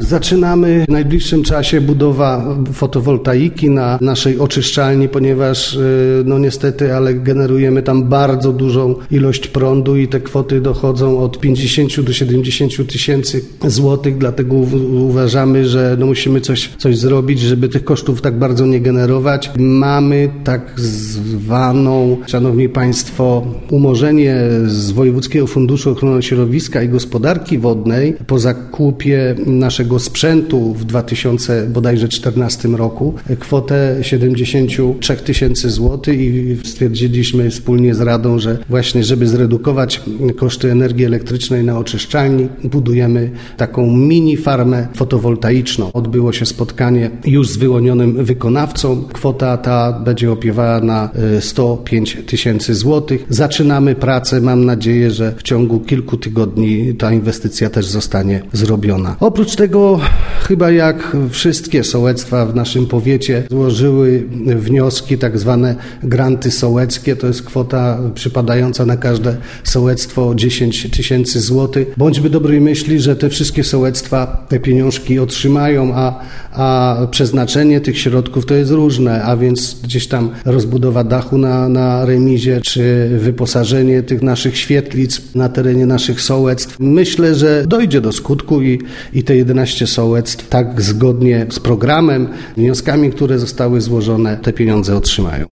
Zaczynamy w najbliższym czasie budowa fotowoltaiki na naszej oczyszczalni, ponieważ niestety, ale generujemy tam bardzo dużą ilość prądu i te kwoty dochodzą od 50 do 70 tysięcy złotych, dlatego uważamy, że musimy coś zrobić, żeby tych kosztów tak bardzo nie generować. Mamy tak zwaną, szanowni państwo, umorzenie z Wojewódzkiego Funduszu Ochrony Środowiska i Gospodarki Wodnej po zakupie naszego sprzętu w 2014 roku kwotę 73 tysięcy złotych i stwierdziliśmy wspólnie z Radą, że właśnie żeby zredukować koszty energii elektrycznej na oczyszczalni, budujemy taką mini farmę fotowoltaiczną. Odbyło się spotkanie już z wyłonionym wykonawcą. Kwota ta będzie opiewała na 105 tysięcy złotych. Zaczynamy pracę. Mam nadzieję, że w ciągu kilku tygodni ta inwestycja też zostanie zrobiona. Oprócz tego chyba jak wszystkie sołectwa w naszym powiecie złożyły wnioski, tak zwane granty sołeckie. To jest kwota przypadająca na każde sołectwo 10 tysięcy złotych. Bądźmy dobrej myśli, że te wszystkie sołectwa te pieniążki otrzymają, a przeznaczenie tych środków to jest różne, a więc gdzieś tam rozbudowa dachu na remizie, czy wyposażenie tych naszych świetlic na terenie naszych sołectw. Myślę, że dojdzie do skutku i te 11 sołectw tak zgodnie z programem, wnioskami, które zostały złożone, te pieniądze otrzymają.